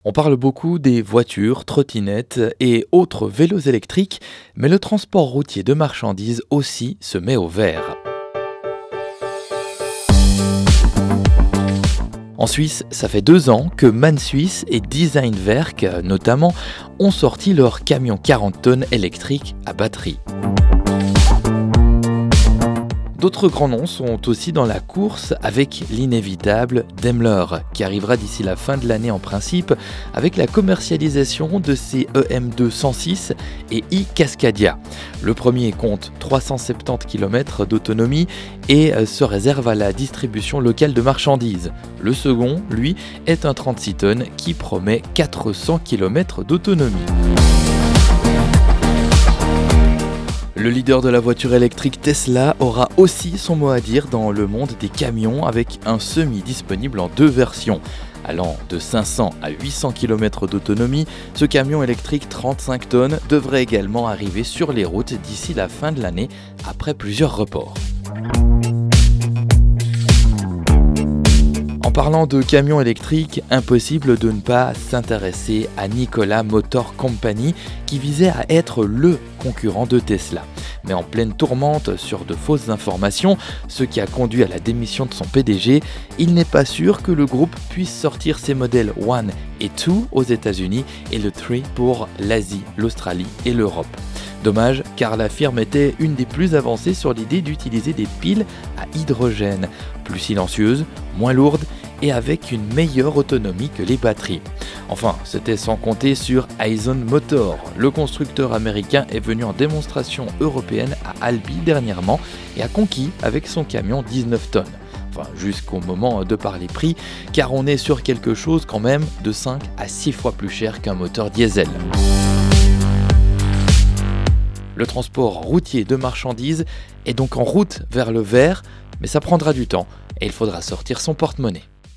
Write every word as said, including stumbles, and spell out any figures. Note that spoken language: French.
On parle beaucoup des voitures, trottinettes et autres vélos électriques, mais le transport routier de marchandises aussi se met au vert. En Suisse, ça fait deux ans que MAN Suisse et Designwerk, notamment, ont sorti leur camion quarante tonnes électrique à batterie. D'autres grands noms sont aussi dans la course avec l'inévitable Daimler, qui arrivera d'ici la fin de l'année en principe avec la commercialisation de ses E M deux cent six et e-Cascadia. Le premier compte trois cent soixante-dix kilomètres d'autonomie et se réserve à la distribution locale de marchandises. Le second, lui, est un trente-six tonnes qui promet quatre cents kilomètres d'autonomie. Le leader de la voiture électrique Tesla aura aussi son mot à dire dans le monde des camions avec un semi disponible en deux versions. Allant de cinq cents à huit cents kilomètres d'autonomie, ce camion électrique trente-cinq tonnes devrait également arriver sur les routes d'ici la fin de l'année après plusieurs reports. En parlant de camions électriques, impossible de ne pas s'intéresser à Nikola Motor Company qui visait à être le concurrent de Tesla. Mais en pleine tourmente sur de fausses informations, ce qui a conduit à la démission de son P D G, il n'est pas sûr que le groupe puisse sortir ses modèles un et deux aux États-Unis et le trois pour l'Asie, l'Australie et l'Europe. Dommage, car la firme était une des plus avancées sur l'idée d'utiliser des piles à hydrogène, plus silencieuses, moins lourdes et avec une meilleure autonomie que les batteries. Enfin, c'était sans compter sur Aisin Motor. Le constructeur américain est venu en démonstration européenne à Albi dernièrement et a conquis avec son camion dix-neuf tonnes. Enfin, jusqu'au moment de parler prix, car on est sur quelque chose quand même de cinq à six fois plus cher qu'un moteur diesel. Le transport routier de marchandises est donc en route vers le vert, mais ça prendra du temps et il faudra sortir son porte-monnaie.